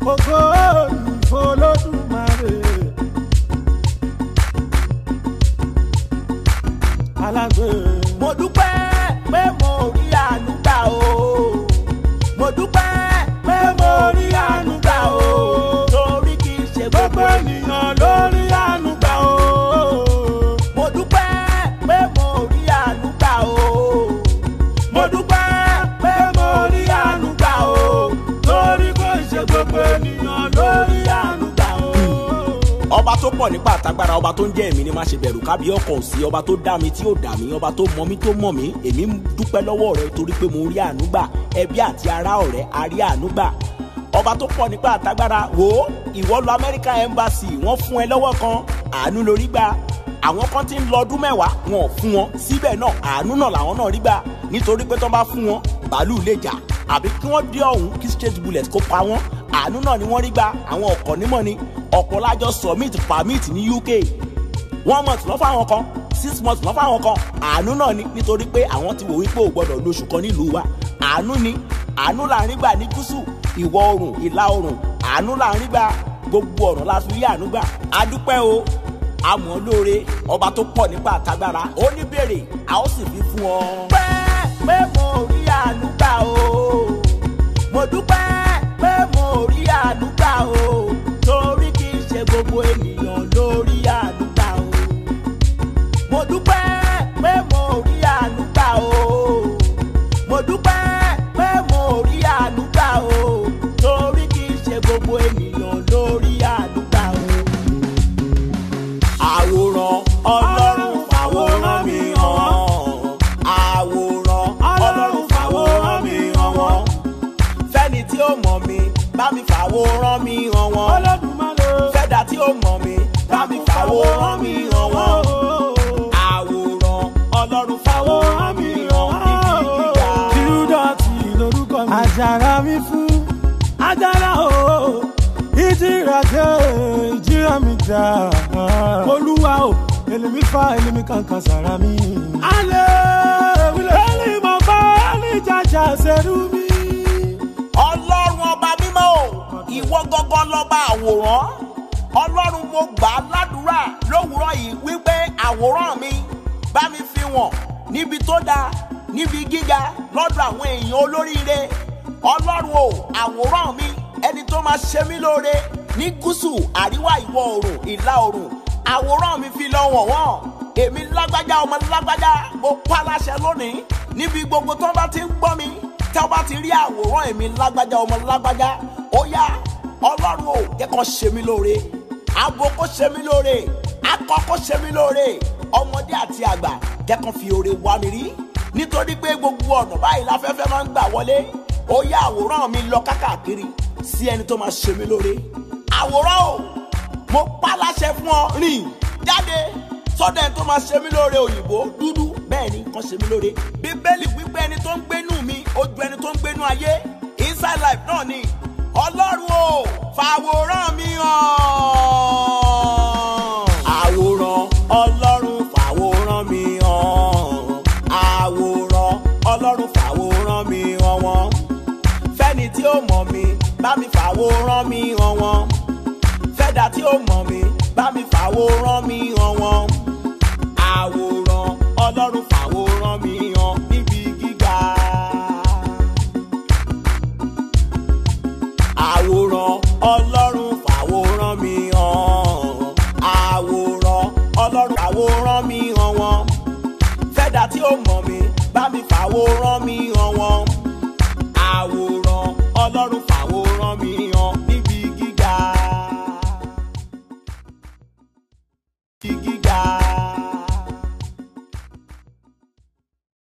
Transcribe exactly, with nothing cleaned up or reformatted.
ògo ìfọlọ́dúnmáre. alágbè. mo dúpẹ́ pé mo rí àánú gbà o. mo dúpẹ́ pé mo rí àánú gbà o. torí kì í ṣe gbogbo ènìyàn ló rí àánú gbà o. mo dúpẹ́ pé mo rí àánú gbà o. mo dúpẹ́ pé mo rí àánú gbà o. torí kò ṣe gbogbo ènìyàn ló rí àánú gbà o. ọba tó pọ̀ nípa àtagbára, ọba tó ń jẹ́ èmi ni má ṣe bẹ̀rù, kábí ọkọ̀ òsì, ọba tó dá mi tí ò dá mi, ọba tó mọ mi tó mọ̀ mí. èmi ń dúpẹ́ lọ́wọ́ rẹ torí pé mo rí àánú gbà. ẹbí àti ará ọ̀rẹ́ a rí àánú gbà. ọba tó pọ̀ nípa àtagbára, wò ó ìwọ lọ American Embassy, wọ́n fún ẹ lọ́wọ́ kan, àánú lórí gbà. àwọn kan ti ń lọ ọdún mẹ́wàá wọn ò fún wọn, síbẹ̀ náà àánú náà làwọn náà rí gbà. nítorí pé tó bá fún wọn bàálù lè jà, àbí kí wọ́n dé ọ̀hún kí straight bullet kó pa wọ́n. àánú náà ni wọ́n rí gbà. àwọn ọkọ̀ nímọ̀ ni ọ̀pọ̀ lájọ submit permit ní U K, one month lọ́ fáwọn kan, six months lọ́ fáwọn kan. àánú náà ni, nítorí pé àwọn ti wò wípé ò gbọ́dọ̀ lóṣù kan nílùú wa. àánú ni, àánú là ń rí gbà ní gúúsù, ìwọ̀ oòrùn, ìlà oòrùn. àánú là ń rí gbà, gbogbo ọ̀nà la fi rí àánú gbà. a dúpẹ́ o, àmọ́ lóore, ọba tó pọ̀ nípa àtagbára, ó ní béèrè a ó sì fi fún ọ. pẹ́ pé mo rí àánú gbà o. mo dúpẹ́ pé mo rí àánú gbà o. torí kì í ṣe gbogbo ènìyàn ló rí àánú gbà o. mo dúpẹ́ pé mo rí àánú gbà o. mo dúpẹ́ pé mo rí àánú gbà o. torí kì í ṣe gbogbo ènìyàn ló rí àánú gbà o. àwòrán Ọlọ́run fàwòrán mi hàn. àwòrán Ọlọ́run fàwòrán mi hàn wọ́n. fẹ́ni tí ó mọ̀ mi bá mi fàwòrán mi hàn wọ́n. Olódùmarè. fẹ́dà tí ó mọ̀ mi bá mi fàwòrán mi hàn wọ́n. àwòrán Ọlọ́run fàwòrán mi hàn níbi gíga. Júdọ̀tì lórúkọ mi. àjàrà mi fún àjàrà o. ìjìrà dé ìjìrà mi jà. Olúwa o, èlèmi fa èlèmi kankan sára mi. alẹ́ wílẹ̀ èlì mọ̀ bá èlì jàjà ṣerú mi. Ọlọ́run ọba mímọ́ o, ìwọ gángan lọ́ba àwòrán. Ọlọ́run mo gbà á ládùúrà lówùúrọ̀ yìí wípé àwòrán mi bá mi fi wọ̀n níbi tó dáa, níbi gíga, lọ́dọ̀ àwọn èèyàn olóríire. Ọlọ́run o, àwòrán mi, ẹni tó máa ṣe mí lóore ní gúúsù, àríwá, ìwọ̀ oòrùn, ìlà oòrùn. àwòrán mi fi lọ wọ̀n wọ́n. èmi lágbájá ọmọ lágbájá, mo pa láṣẹ lónìí níbi gbogbo tó bá ti ń gbọ́ mi, tí wọ́n bá ti rí àwòrán èmi lágbájá ọmọ lágbájá, ó yá Ọlọ́run ò jẹ́ kó ṣe mí lóore. abo kó ṣe mí lóore, akọ kó ṣe mí lóore, ọmọdé àti àgbà jẹ́ kó fi oore wá mi rí. nítorí pé gbogbo ọ̀nà báyìí láfẹ́fẹ́ máa ń gbà wọlé. ó yá àwòrán mi lọ káàkiri sí ẹni tó máa ṣe mí lóore. àwòrán o, mo pa láṣẹ fún ọ, rìn jáde sọ́dọ̀ ẹni tó máa ṣe mí lóore. òyìnbó dúdú, bẹ́ẹ̀ ni kàn ṣe mí lóore. bíbélì wípé ẹni tó ń gbénú mi ó ju ẹni tó ń gbénú ayé. inside life náà ni. Ọlọ́run o, fàwòrán mi hàn. àwòrán Ọlọ́run fàwòrán mi hàn. àwòrán Ọlọ́run fàwòrán mi hàn wọ́n. fẹ́ni tí ó mọ̀ mi bá mi fàwòrán mi hàn wọ́n. fẹ́dà tí ó mọ̀ mi bá mi fàwòrán mi hàn wọ́n. àwòrán Ọlọ́run fàwòrán mi hàn níbi gíga. àwòrán Ọlọ́run fàwòrán mi hàn. àwòrán Ọlọ́run fàwòrán mi hàn wọ́n. fẹ́dà tí ó mọ̀ mi bá mi fàwòrán mi